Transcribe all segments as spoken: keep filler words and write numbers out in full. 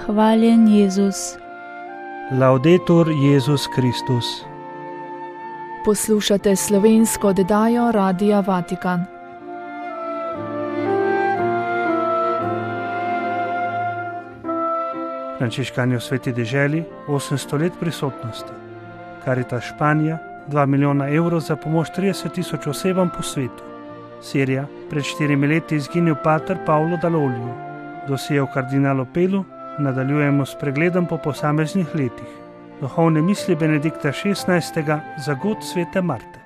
Hvaljen Jezus. Laudetur Jezus Kristus. Poslušate slovensko oddajo Radia Vatikan. Frančiškani v Sveti deželi, osemsto let prisotnosti. Caritas Španija, dva milijona evrov za pomoč trideset tisoč osebam po svetu. Sirija, pred štirimi leti izginil pater Paolo Dall'Oglio. Dosje o kardinalu Pelu nadaljujemo s pregledom po posameznih letih. Duhovne misli Benedikta šestnajstega za god svete Marte.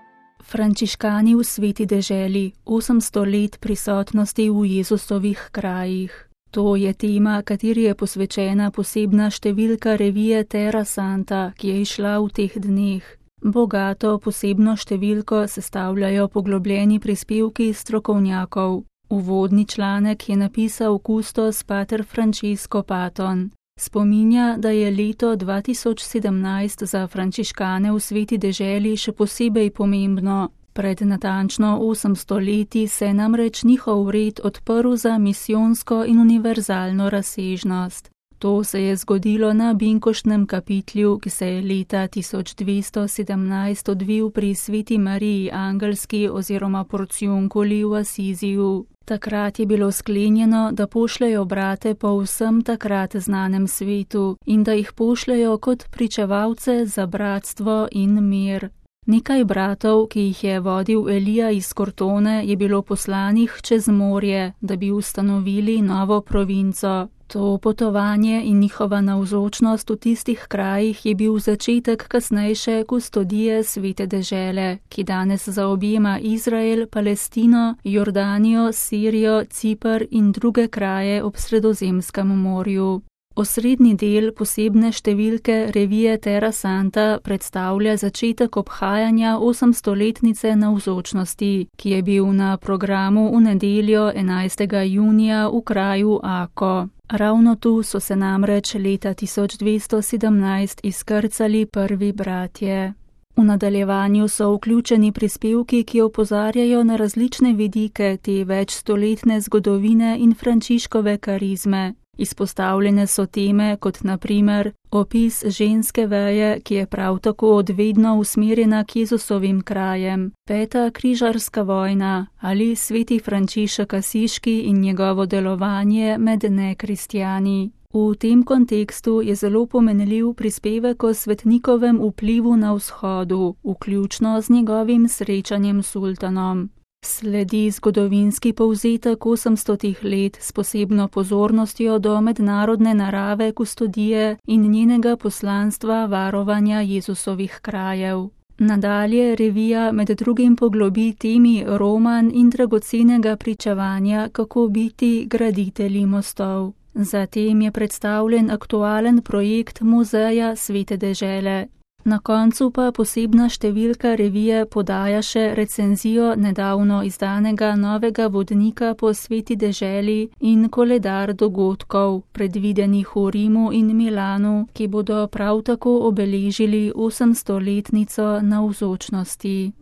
Frančiškani v Sveti deželi, osemsto let prisotnosti v Jezusovih krajih. To je tema, kateri je posvečena posebna številka revije Terra Santa, ki je izšla v teh dneh. Bogato posebno številko sestavljajo poglobljeni prispevki strokovnjakov. Uvodni članek je napisal kustos pater Francesco Paton. Spominja, da je leto dva tisoč sedemnajst za frančiškane v Sveti deželi še posebej pomembno. Pred natančno osemsto leti se je namreč njihov red odprl za misijonsko in univerzalno razsežnost. To se je zgodilo na binkoštnem kapitlju, ki se je leta tisoč dvesto sedemnajst odvil pri Sveti Mariji Angelski oziroma Porciunkuli v Asiziju. Takrat je bilo sklenjeno, da pošljajo brate po vsem takrat znanem svetu in da jih pošljajo kot pričevalce za bratstvo in mir. Nekaj bratov, ki jih je vodil Elija iz Kortone, je bilo poslanih čez morje, da bi ustanovili novo provinco. To potovanje in njihova navzočnost v tistih krajih je bil začetek kasnejše kustodije Svete dežele, ki danes zaobjema Izrael, Palestino, Jordanijo, Sirijo, Cipr in druge kraje ob Sredozemskem morju. Osrednji del posebne številke revije Terra Santa predstavlja začetek obhajanja osemstoletnice navzočnosti, ki je bil na programu v nedeljo enajstega junija v kraju Ako. Ravno tu so se namreč leta tisoč dvesto sedemnajst izkrcali prvi bratje. V nadaljevanju so vključeni prispevki, ki opozarjajo na različne vidike te večstoletne zgodovine in Frančiškove karizme. Izpostavljene so teme kot na primer opis ženske veje, ki je prav tako odvedno usmerjena k Jezusovim krajem, peta križarska vojna ali sveti Frančišek Asiški in njegovo delovanje med nekristjani. V tem kontekstu je zelo pomenljiv prispevek o svetnikovem vplivu na vzhodu, vključno z njegovim srečanjem s sultanom. Sledi zgodovinski povzetek osemstotih let s posebno pozornostjo do mednarodne narave kustodije in njenega poslanstva varovanja Jezusovih krajev. Nadalje revija med drugim poglobi temi roman in dragocenega pričevanja, kako biti graditelji mostov. Zatem je predstavljen aktualen projekt Muzeja Svete dežele. Na koncu pa posebna številka revije podaja še recenzijo nedavno izdanega novega vodnika po Sveti deželi in koledar dogodkov, predvidenih v Rimu in Milanu, ki bodo prav tako obeležili osemstoletnico navzočnosti.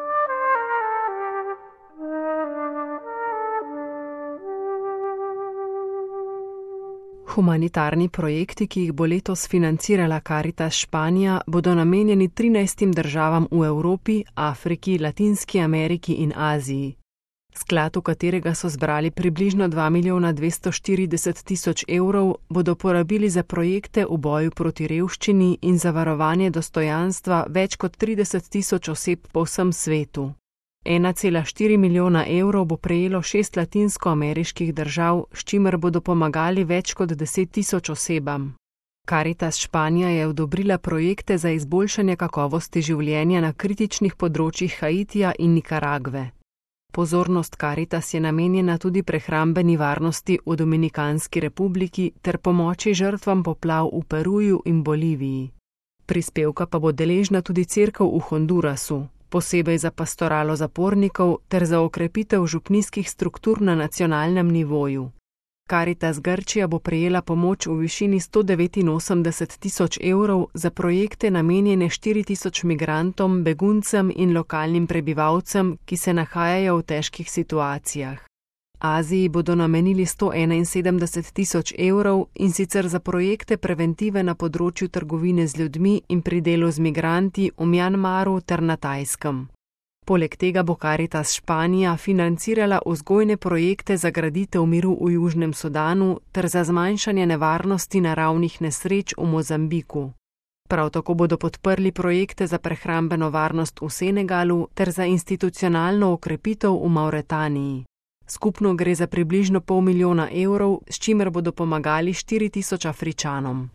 Humanitarni projekti, ki jih bo letos financirala Caritas Španija, bodo namenjeni trinajstim državam v Evropi, Afriki, Latinski Ameriki in Aziji. Sklad, v katerega so zbrali približno dva milijona dvesto štirideset tisoč evrov, bodo porabili za projekte v boju proti revščini in za varovanje dostojanstva več kot trideset tisoč oseb po vsem svetu. ena cela štiri milijona evrov bo prejelo šest latinskoameriških držav, s čimer bodo pomagali več kot deset tisoč osebam. Caritas Španija je odobrila projekte za izboljšanje kakovosti življenja na kritičnih področjih Haitija in Nikaragve. Pozornost Caritas je namenjena tudi prehrambeni varnosti v Dominikanski republiki ter pomoči žrtvam poplav v Peruju in Boliviji. Prispevka pa bo deležna tudi cerkev v Hondurasu, posebej za pastoralo zapornikov ter za okrepitev župnijskih struktur na nacionalnem nivoju. Caritas Grčija bo prejela pomoč v višini sto devetinosemdeset tisoč evrov za projekte namenjene štiri tisoč migrantom, beguncem in lokalnim prebivalcem, ki se nahajajo v težkih situacijah. Aziji bodo namenili sto enainsedemdeset tisoč evrov, in sicer za projekte preventive na področju trgovine z ljudmi in pri delu z migranti v Mjanmaru ter na Tajskem. Poleg tega bo Karitas Španija financirala vzgojne projekte za graditev miru v Južnem Sudanu ter za zmanjšanje nevarnosti naravnih nesreč v Mozambiku. Prav tako bodo podprli projekte za prehrambeno varnost v Senegalu ter za institucionalno okrepitev v Mauretaniji. Skupno gre za približno pol milijona evrov, s čimer bodo pomagali štiri tisoč Afričanom.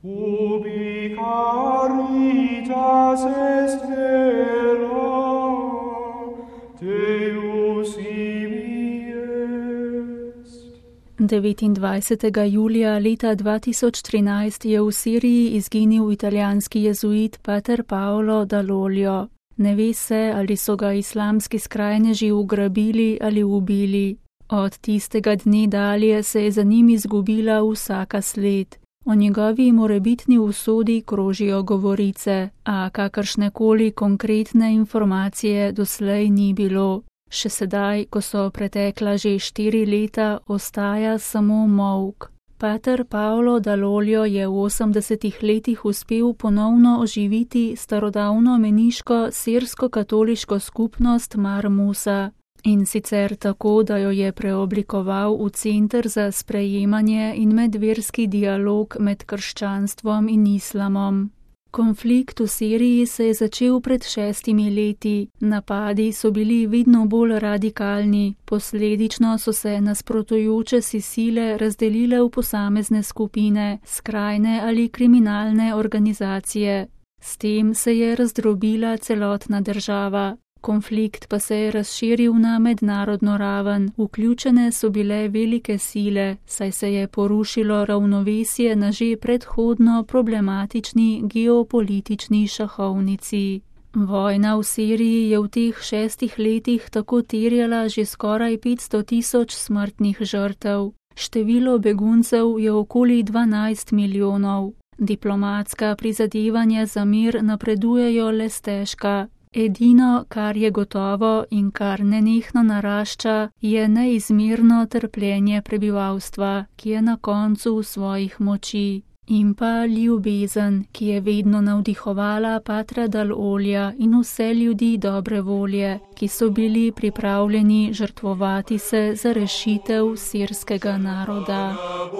devetindvajsetega julija leta dva tisoč trinajst je v Siriji izginil italijanski jezuit pater Paolo Dall'Oglio. Ne ve se, ali so ga islamski skrajneži ugrabili ali ubili. Od tistega dne dalje se je za njim izgubila vsaka sled. O njegovi morebitni usodi krožijo govorice, a kakršnekoli konkretne informacije doslej ni bilo. Še sedaj, ko so pretekla že štiri leta, ostaja samo molk. Pater Paolo Dall'Oglio je v osemdesetih letih uspel ponovno oživiti starodavno meniško sirsko-katoliško skupnost Mar Musa, in sicer tako, da jo je preoblikoval v center za sprejemanje in medverski dialog med krščanstvom in islamom. Konflikt v Siriji se je začel pred šestimi leti, napadi so bili vedno bolj radikalni, posledično so se nasprotujoče si sile razdelile v posamezne skupine, skrajne ali kriminalne organizacije. S tem se je razdrobila celotna država. Konflikt pa se je razširil na mednarodno raven, vključene so bile velike sile, saj se je porušilo ravnovesje na že predhodno problematični geopolitični šahovnici. Vojna v Siriji je v teh šestih letih tako terjala že skoraj petsto tisoč smrtnih žrtev. Število beguncev je okoli dvanajst milijonov. Diplomatska prizadevanja za mir napredujejo le stežka. Edino, kar je gotovo in kar nenehno narašča, je neizmerno trpljenje prebivalstva, ki je na koncu svojih moči, in pa ljubezen, ki je vedno navdihovala patra Dall'Oglia in vse ljudi dobre volje, ki so bili pripravljeni žrtvovati se za rešitev sirskega naroda.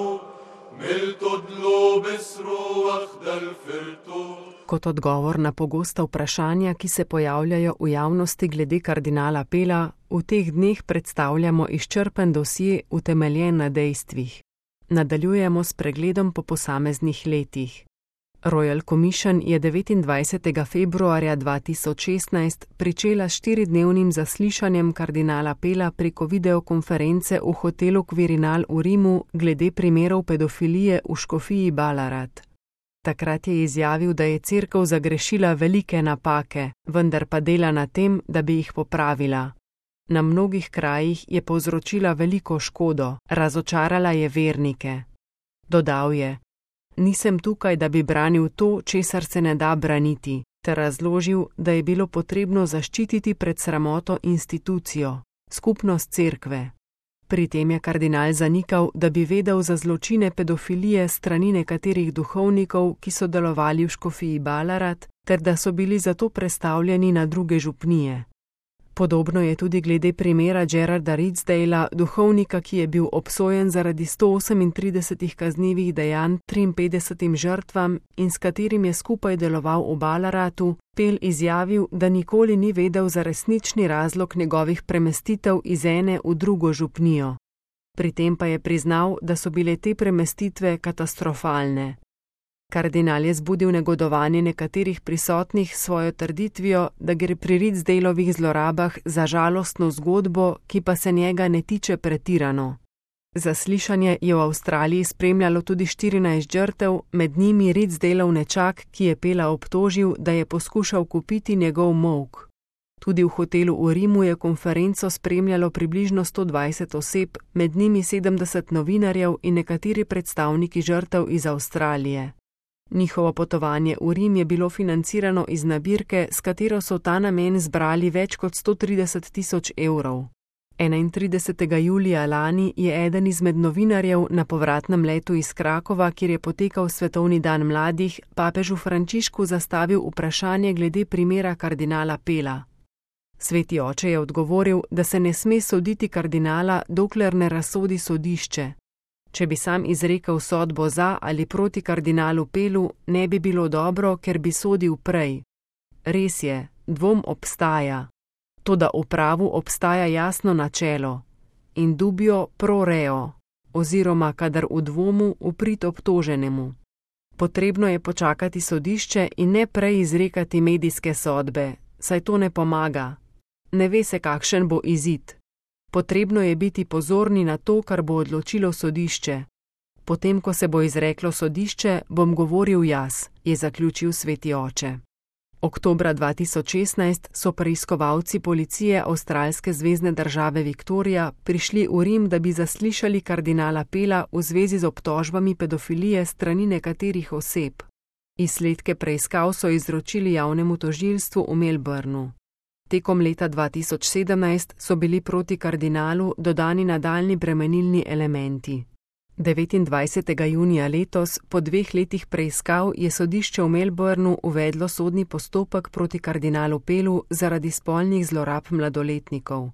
Kot odgovor na pogosta vprašanja, ki se pojavljajo v javnosti glede kardinala Pela, v teh dneh predstavljamo izčrpen dosje utemeljen na dejstvih. Nadaljujemo s pregledom po posameznih letih. Royal Commission je devetindvajsetega februarja dva tisoč šestnajst pričela s štiridnevnim zaslišanjem kardinala Pela preko videokonference v hotelu Quirinal v Rimu glede primerov pedofilije v škofiji Ballarat. Takrat je izjavil, da je cerkev zagrešila velike napake, vendar pa dela na tem, da bi jih popravila. Na mnogih krajih je povzročila veliko škodo, razočarala je vernike. Dodal je: Nisem tukaj, da bi branil to, česar se ne da braniti, ter razložil, da je bilo potrebno zaščititi pred sramoto institucijo, skupnost cerkve. Pri tem je kardinal zanikal, da bi vedel za zločine pedofilije strani nekaterih duhovnikov, ki so delovali v škofiji Ballarat, ter da so bili zato prestavljeni na druge župnije. Podobno je tudi glede primera Gerarda Ridsdala, duhovnika, ki je bil obsojen zaradi sto osemintrideset kaznivih dejanj triinpetdesetim žrtvam in s katerim je skupaj deloval v Ballaratu, Pel izjavil, da nikoli ni vedel za resnični razlog njegovih premestitev iz ene v drugo župnijo. Pri tem pa je priznal, da so bile te premestitve katastrofalne. Kardinal je zbudil negodovanje nekaterih prisotnih s svojo trditvijo, da gre pri Ridsdalovih zlorabah za žalostno zgodbo, ki pa se njega ne tiče pretirano. Zaslišanje je v Avstraliji spremljalo tudi štirinajst žrtev, med njimi Ridsdalov nečak, ki je Pela obtožil, da je poskušal kupiti njegov molk. Tudi v hotelu v Rimu je konferenco spremljalo približno sto dvajset oseb, med njimi sedemdeset novinarjev in nekateri predstavniki žrtev iz Avstralije. Njihovo potovanje v Rim je bilo financirano iz nabirke, s katero so v ta namen zbrali več kot sto trideset tisoč evrov. enaintridesetega julija lani je eden izmed novinarjev na povratnem letu iz Krakova, kjer je potekal Svetovni dan mladih, papežu Frančišku zastavil vprašanje glede primera kardinala Pela. Sveti oče je odgovoril, da se ne sme soditi kardinala, dokler ne razsodi sodišče. Če bi sam izrekel sodbo za ali proti kardinalu Pelu, ne bi bilo dobro, ker bi sodil prej. Res je, dvom obstaja. Toda v pravu obstaja jasno načelo in dubio pro reo, oziroma kadar v dvomu v prid obtoženemu. Potrebno je počakati sodišče in ne prej izrekati medijske sodbe, saj to ne pomaga. Ne ve se, kakšen bo izid. Potrebno je biti pozorni na to, kar bo odločilo sodišče. Potem, ko se bo izreklo sodišče, bom govoril jaz, je zaključil sveti oče. Oktobra dva tisoč šestnajst so preiskovalci policije avstralske zvezne države Viktorija prišli v Rim, da bi zaslišali kardinala Pela v zvezi z obtožbami pedofilije strani nekaterih oseb. Izsledke preiskav so izročili javnemu tožilstvu v Melbournu. Tekom leta dva tisoč sedemnajst so bili proti kardinalu dodani nadaljnji bremenilni elementi. devetindvajsetega junija letos, po dveh letih preiskav, je sodišče v Melbournu uvedlo sodni postopek proti kardinalu Pelu zaradi spolnih zlorab mladoletnikov.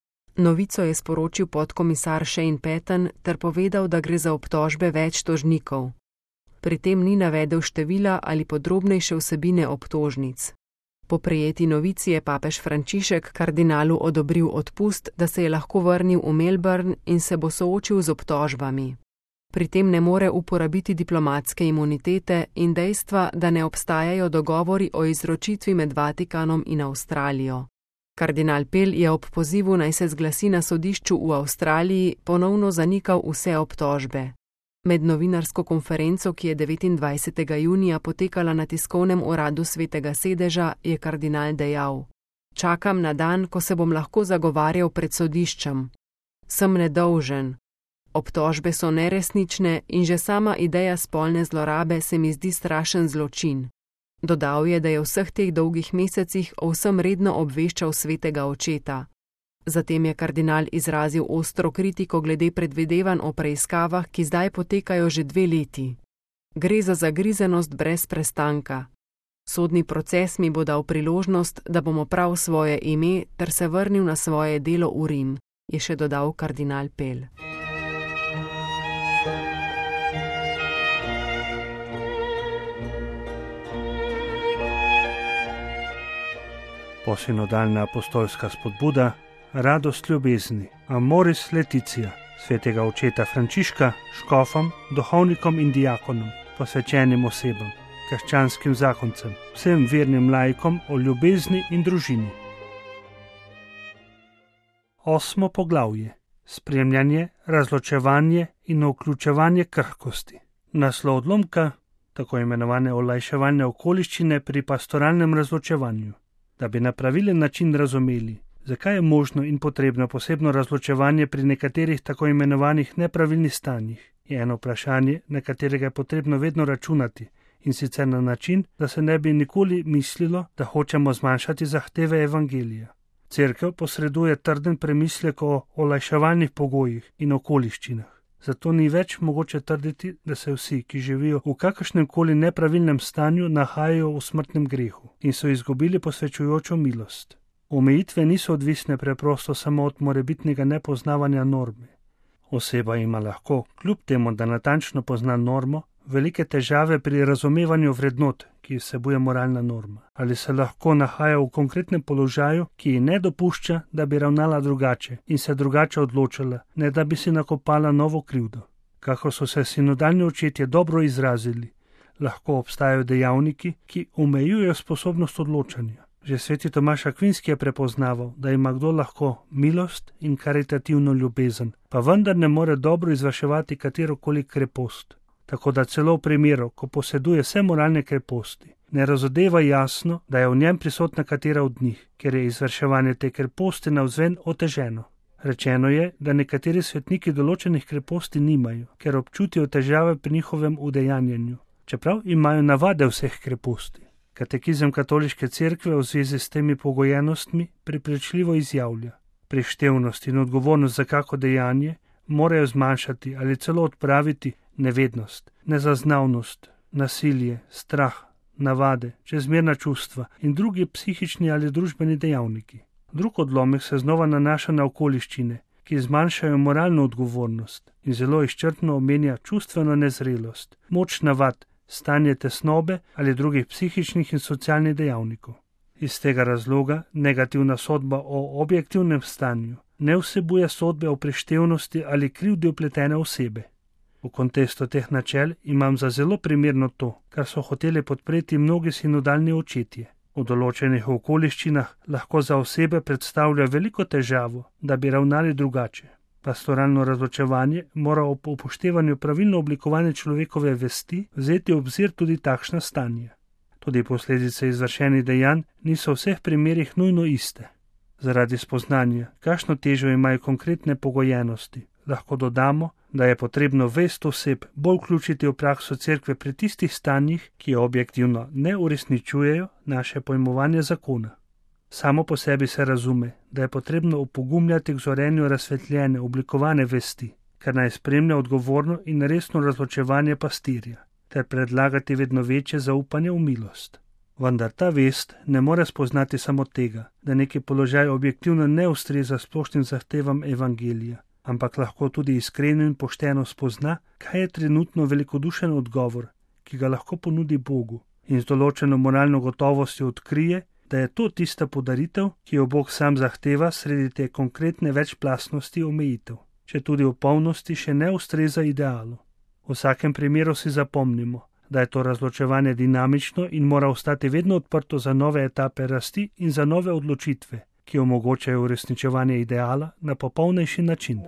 Novico je sporočil podkomisar Shane Patton ter povedal, da gre za obtožbe več tožnikov. Pri tem ni navedel števila ali podrobnejše vsebine obtožnic. Po prejeti novici je papež Frančišek kardinalu odobril odpust, da se je lahko vrnil v Melbourne in se bo soočil z obtožbami. Pri tem ne more uporabiti diplomatske imunitete in dejstva, da ne obstajajo dogovori o izročitvi med Vatikanom in Avstralijo. Kardinal Pel je ob pozivu naj se zglasi na sodišču v Avstraliji ponovno zanikal vse obtožbe. Med novinarsko konferenco, ki je devetindvajsetega junija potekala na tiskovnem uradu Svetega sedeža, je kardinal dejal: "Čakam na dan, ko se bom lahko zagovarjal pred sodiščem. Sem nedolžen. Obtožbe so neresnične in že sama ideja spolne zlorabe se mi zdi strašen zločin." Dodal je, da je v vseh teh dolgih mesecih o vsem redno obveščal svetega očeta. Zatem je kardinal izrazil ostro kritiko glede predvidevanj o preiskavah, ki zdaj potekajo že dve leti. Gre za zagrizenost brez prestanka. Sodni proces mi bo dal priložnost, da bom opravil svoje ime ter se vrnil na svoje delo v Rim, je še dodal kardinal Pel. Posinodalna apostolska spodbuda, radost ljubezni, Amoris Laetitia, svetega očeta Frančiška, škofom, duhovnikom in diakonom, posvečenim osebam, krščanskim zakoncem, vsem vernim laikom o ljubezni in družini. Osmo poglavje. Spremljanje, razločevanje in vključevanje krhkosti. Naslov odlomka, tako imenovane olajševalne okoliščine pri pastoralnem razločevanju. Da bi na pravilen način razumeli, zakaj je možno in potrebno posebno razločevanje pri nekaterih tako imenovanih nepravilnih stanjih, je eno vprašanje, na katerega je potrebno vedno računati, in sicer na način, da se ne bi nikoli mislilo, da hočemo zmanjšati zahteve evangelija. Cerkev posreduje trden premislek o olajševalnih pogojih in okoliščinah. Zato ni več mogoče trditi, da se vsi, ki živijo v kakršnem koli nepravilnem stanju, nahajajo v smrtnem grehu in so izgubili posvečujočo milost. Omejitve niso odvisne preprosto samo od morebitnega nepoznavanja norme. Oseba ima lahko, kljub temu, da natančno pozna normo, velike težave pri razumevanju vrednot, ki vsebuje moralna norma. Ali se lahko nahaja v konkretnem položaju, ki ji ne dopušča, da bi ravnala drugače in se drugače odločila, ne da bi si nakopala novo krivdo. Kakor so se sinodalni očetje dobro izrazili, lahko obstajajo dejavniki, ki omejujejo sposobnost odločanja. Že sveti Tomaž Akvinski je prepoznaval, da ima kdo lahko milost in karitativno ljubezen, pa vendar ne more dobro izvrševati katerokoli krepost. Tako da celo v primeru, ko poseduje vse moralne kreposti, ne razodeva jasno, da je v njem prisotna katera od njih, ker je izvrševanje te kreposti navzven oteženo. Rečeno je, da nekateri svetniki določenih kreposti nimajo, ker občutijo težave pri njihovem udejanjenju, čeprav imajo navade vseh kreposti. Katekizem katoliške cerkve v zvezi s temi pogojenostmi prepričljivo izjavlja: Prištevnost in odgovornost za kako dejanje morajo zmanjšati ali celo odpraviti nevednost, nezaznavnost, nasilje, strah, navade, čezmerna čustva in drugi psihični ali družbeni dejavniki. Drug odlomek se znova nanaša na okoliščine, ki zmanjšajo moralno odgovornost in zelo izčrpno omenja čustveno nezrelost, moč navad, stanje tesnobe ali drugih psihičnih in socialnih dejavnikov. Iz tega razloga negativna sodba o objektivnem stanju ne vsebuje sodbe o prištevnosti ali krivdi vpletene osebe. V kontekstu teh načel imam za zelo primerno to, kar so hoteli podpreti mnogi sinodalni očetje. V določenih okoliščinah lahko za osebe predstavlja veliko težavo, da bi ravnali drugače. Pastoralno razločevanje mora ob upoštevanju pravilno oblikovane človekove vesti vzeti v obzir tudi takšna stanja. Tudi posledice izvršenih dejanj niso v vseh primerih nujno iste. Zaradi spoznanja, kakšno težo imajo konkretne pogojenosti, lahko dodamo, da je potrebno vest oseb bolj vključiti v prakso cerkve pri tistih stanjih, ki objektivno ne uresničujejo naše pojmovanje zakona. Samo po sebi se razume, da je potrebno upogumljati k zorenju razsvetljene, oblikovane vesti, kar naj spremlja odgovorno in resno razločevanje pastirja, ter predlagati vedno večje zaupanje v milost. Vendar ta vest ne more spoznati samo tega, da neki položaj objektivno ne ustreza splošnim zahtevam evangelija, ampak lahko tudi iskreno in pošteno spozna, kaj je trenutno velikodušen odgovor, ki ga lahko ponudi Bogu, in z določeno moralno gotovostjo odkrije, da je to tista podaritev, ki jo Bog sam zahteva sredi te konkretne večplastnosti omejitev, če tudi v polnosti še ne ustreza idealu. V vsakem primeru si zapomnimo, da je to razločevanje dinamično in mora ostati vedno odprto za nove etape rasti in za nove odločitve, ki omogočajo uresničevanje ideala na popolnejši način.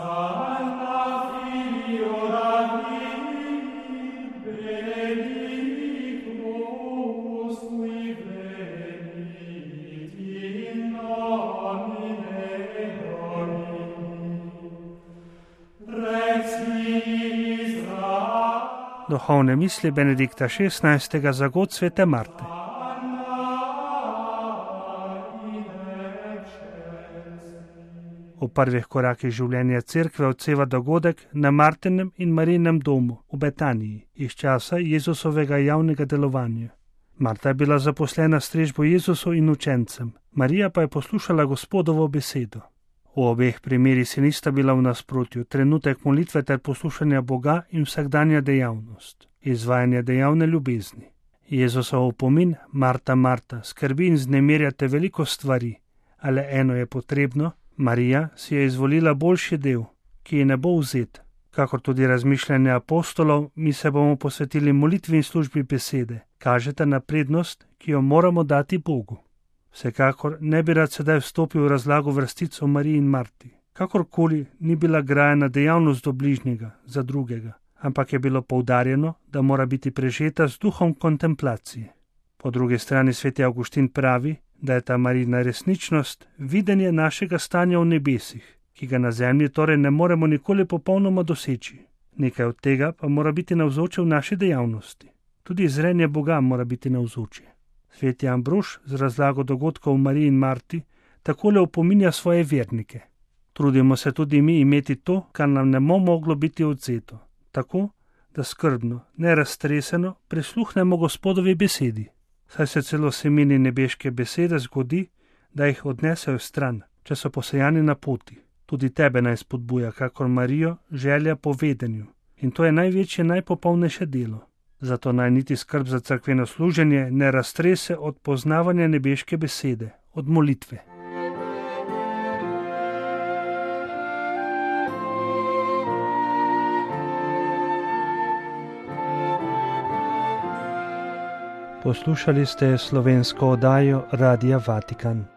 Duhovne misli Benedikta šestnajstega za god svete Marte. V prvih korakih življenja cerkve odseva dogodek na Martinem in Marijinem domu v Betaniji iz časa Jezusovega javnega delovanja. Marta je bila zaposlena s strežbo Jezusu in učencem, Marija pa je poslušala Gospodovo besedo. V obeh primerih se nista bila v nasprotju, trenutek molitve ter poslušanja Boga in vsakdanja dejavnost, izvajanje dejavne ljubezni. Jezusov opomin, Marta, Marta, skrbi in znemirjate veliko stvari, ale eno je potrebno, Marija si je izvolila boljši del, ki ji ne bo vzet. Kakor tudi razmišljanje apostolov, mi se bomo posvetili molitvi in službi besede, kažete na prednost, ki jo moramo dati Bogu. Vsekakor ne bi rad sedaj vstopil v razlago vrstic o Mariji in Marti. Kakorkoli ni bila grajena dejavnost do bližnjega, za drugega, ampak je bilo poudarjeno, da mora biti prežeta z duhom kontemplacije. Po drugi strani sveti Avguštin pravi, da je ta Marijina resničnost videnje našega stanja v nebesih, ki ga na zemlji torej ne moremo nikoli popolnoma doseči. Nekaj od tega pa mora biti navzoče v naši dejavnosti. Tudi zrenje Boga mora biti navzoče. Sveti Ambrož z razlago dogodkov v Mariji in Marti takole opominja svoje vernike. Trudimo se tudi mi imeti to, kar nam ne bo moglo biti odvzeto, tako, da skrbno, neraztreseno prisluhnemo Gospodovi besedi. Saj se celo semeni nebeške besede zgodi, da jih odnesejo stran, če so posejani na poti. Tudi tebe naj spodbuja, kakor Marijo, želja po vedenju. In to je največje, najpopolnejše delo. Zato naj niti skrb za cerkveno služenje ne raztrese od poznavanja nebeške besede, od molitve. Poslušali ste slovensko oddajo Radia Vatikan.